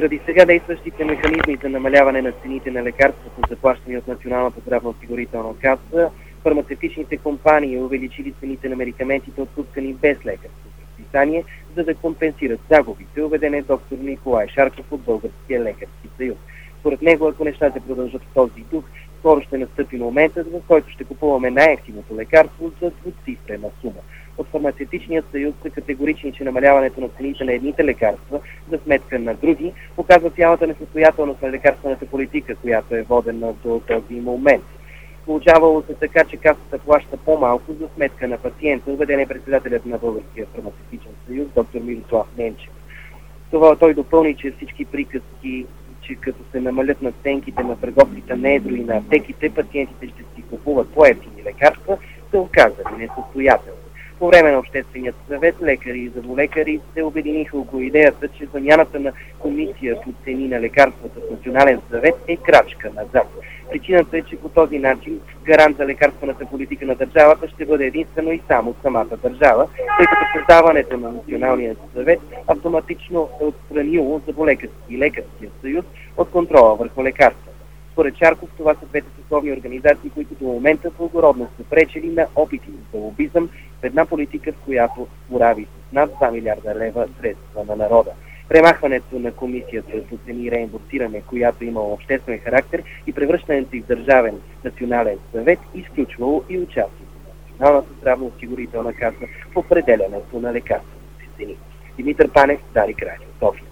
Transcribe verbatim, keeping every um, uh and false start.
Заради сега действащите механизми за намаляване на цените на лекарствата, заплащани от Националната здравноосигурителна каса, фармацевтичните компании увеличили цените на медикаментите, отпускани без лекарско предписание, за да компенсират загубите, убеден е доктор Николай Шарков от Българския лекарски съюз. Според него, ако нещата продължат в този дух, скоро ще настъпи моментът, в който ще купуваме най-ефтиното лекарство за двуцифрена сума. От Фармацевтичният съюз са категорични, че намаляването на цените на едните лекарства за сметка на други показва цялата несъстоятелност на лекарствената политика, която е водена до този момент. Получавало се така, че касата плаща по-малко за сметка на пациента, убеден е председателят на Българския фармацевтичен съюз, доктор Мирослав Ненчев. Това той допълни, че всички приказки, че като се намалят надценките на търговците на едро и на аптеките, пациентите ще си купуват по-евтини лекарства, се оказали несъстоятелни. По време на Общественият съвет лекари и зъболекари се обединиха около идеята, че замяната на комисия по цени на лекарствата с Национален съвет е крачка назад. Причината е, че по този начин гарант за лекарствената политика на държавата ще бъде единствено и само самата държава, тъй като създаването на Националния съвет автоматично е отстранило зъболекарски и лекарския съюз от контрола върху лекарствата. Според Шарков, това са двете съсловни организации, които до момента благородно са пречели на опити за лобизъм в една политика, в която борави с над два милиарда лева средства на народа. Премахването на комисията по цени и реимбурсиране, която имала обществен характер, и превръщането й в държавен национален съвет, изключвало и участието на Националната здравноосигурителна каса в определянето на лекарствените цени. Димитър Панев, Дарик Радио, София.